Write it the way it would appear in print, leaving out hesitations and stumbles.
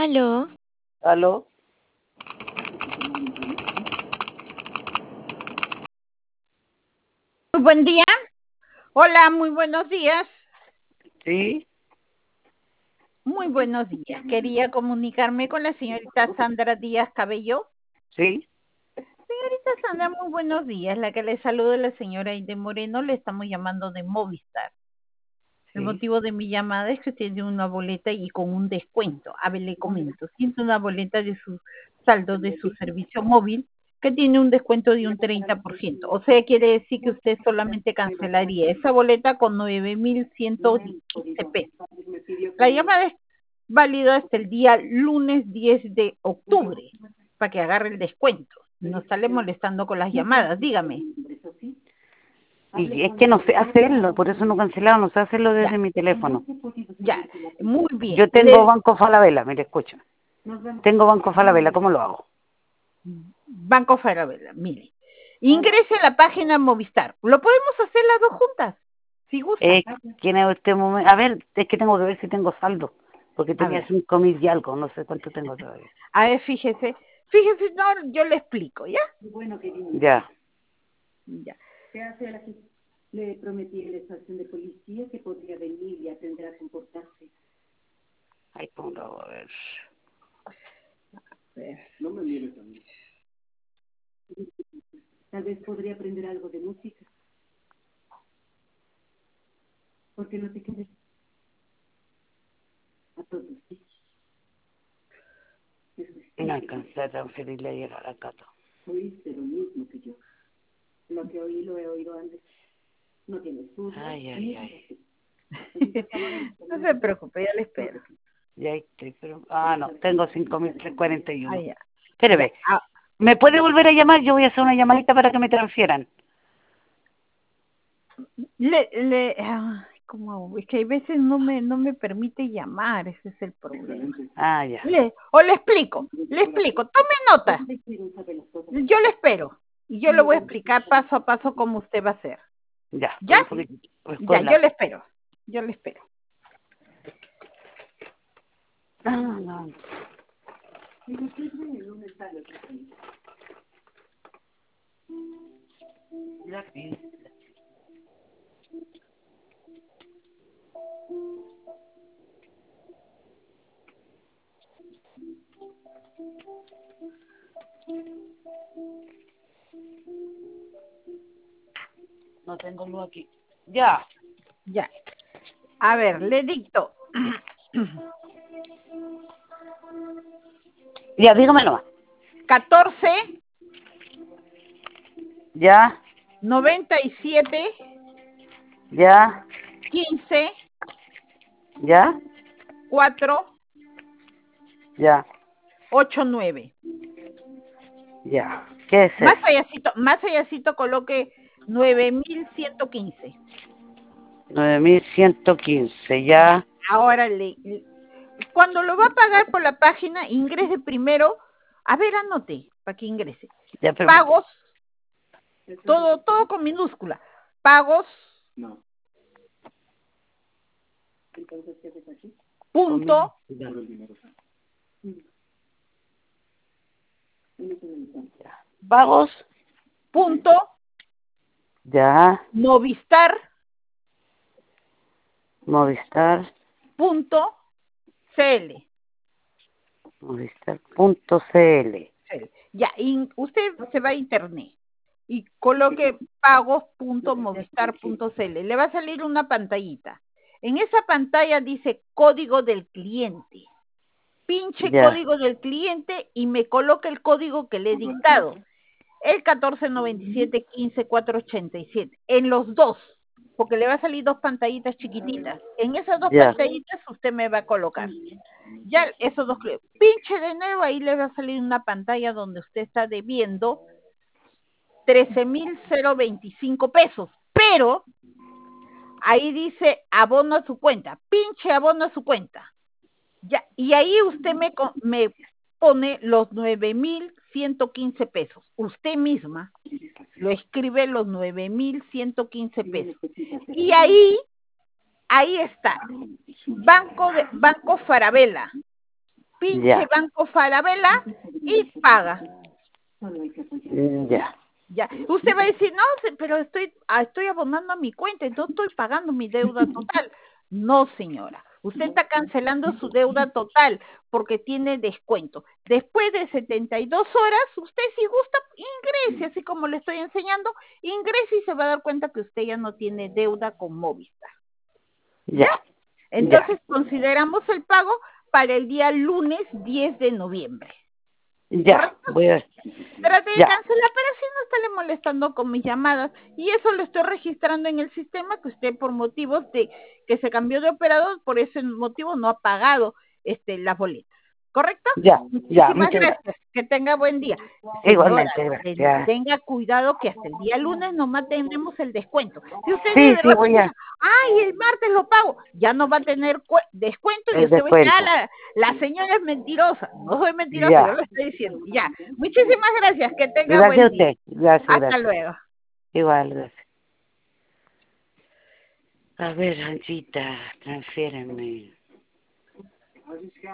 Aló, ¿Aló? Muy buen día. Hola, muy buenos días. Sí, Muy buenos días. Quería comunicarme con la señorita Sandra Díaz Cabello. sí, Señorita Sandra, muy buenos días. La que le saluda es la señora Aide Moreno. Le estamos llamando de Movistar. El sí. motivo de mi llamada es que usted tiene una boleta y con un descuento. A ver, le comento. Siento una boleta de su saldo de su servicio móvil que tiene un descuento de un 30%. O sea, quiere decir que usted solamente cancelaría esa boleta con 9.115 pesos. La llamada es válida hasta el día lunes 10 de octubre para que agarre el descuento. No estarle molestando con las llamadas, dígame. Y es que no sé hacerlo, por eso no cancelaron, no sé hacerlo desde Ya, mi teléfono. ya, muy bien. Yo tengo Banco Falabella, mire, escucha. Tengo Banco Falabella, ¿cómo lo hago? Banco Falabella, mire. Ingrese a la página Movistar. Lo podemos hacer las dos juntas, si gusta. ¿Quién es este momento? A ver, es que tengo que ver si tengo saldo, porque A tenía ver, 5.000 y algo, no sé cuánto tengo todavía. fíjese, no, yo le explico, ¿ya? Ya. Ya. Le prometí en la estación de policía que podría venir y aprender a comportarse. Ahí pongo, a ver. No me mires a mí. Tal vez podría aprender algo de música. ¿Por qué no te quedes? A todos, sí. No alcancé a transferirle ayer a la Cato. Oíste lo mismo que yo. Lo que oí lo he oído antes. No tienes duda. Ay. No se preocupe, ya le espero. Ya estoy, pero... Ah, no, tengo 5.341. Ya. Espéreme, ¿me puede volver a llamar? Yo voy a hacer una llamadita para que me transfieran. ¿Cómo hago? Es que hay veces no me permite llamar, ese es el problema. Ah, ya. Le explico, tome nota. Yo le espero y yo le voy a explicar paso a paso cómo usted va a hacer. Ya, ¿Ya? Ya, ya, yo le espero. Ah, no. Ya, sí. No tengo luz aquí. Ya. Ya. A ver, le dicto. Ya, dígame nomás. 14 Ya, 97 ya, 15 ya, 4 ya, 8 9. ya. ¿Qué es Más eso? allácito coloque 9.115. 9.115, ya. Ahora cuando lo va a pagar por la página, ingrese primero, a ver, anote, para que ingrese. Ya, pero... Pagos, todo con minúscula. Pagos, No. Entonces, ¿qué haces aquí? punto, Pagos, punto, ya, Movistar, Movistar, punto, CL. Movistar.cl. Ya, usted se va a internet y coloque pagos.movistar.cl. Le va a salir una pantallita. En esa pantalla dice código del cliente. Pinche Ya, código del cliente y me coloca el código que le he dictado. El 1497-15-487. En los dos, porque le va a salir dos pantallitas chiquititas. En esas dos ya, pantallitas usted me va a colocar. Ya esos dos clics. Pinche de nuevo, ahí le va a salir una pantalla donde usted está debiendo 13.025 pesos. Pero ahí dice abono a su cuenta. Pinche abono a su cuenta. Ya, y ahí usted me pone los 9.115 pesos. Usted misma lo escribe los 9.115 pesos. Y ahí está. Banco Falabella. pinche Ya. Banco Falabella y paga. Ya. Ya, usted va a decir, no, pero estoy abonando a mi cuenta, entonces estoy pagando mi deuda total. No, señora, usted está cancelando su deuda total porque tiene descuento. Después de 72 horas, usted si gusta, ingrese, así como le estoy enseñando, ingrese y se va a dar cuenta que usted ya no tiene deuda con Movistar. Ya. Entonces consideramos el pago para el día lunes 10 de noviembre. Ya. ¿Correcto? Voy a... Trate de Ya. cancelar, pero así no estarle molestando con mis llamadas. Y eso lo estoy registrando en el sistema, que usted por motivos de que se cambió de operador, por ese motivo no ha pagado las boletas. ¿Correcto? Ya. Ya. Muchísimas Muchas gracias. gracias. Que tenga buen día. Señora, Igualmente, gracias. tenga cuidado que hasta el día lunes nomás tenemos el descuento. Si usted de Sí, sí, verdad voy a... piensa, ay, el martes lo pago, ya no va a tener descuento y El usted va a decir, descuento. la señora es mentirosa. No soy mentirosa, yo Ya. lo estoy diciendo. Ya. Muchísimas gracias. Que tenga Gracias a buen día. usted. Gracias, Hasta gracias. luego. Igual, gracias. A ver, Anchita, transfiérenme.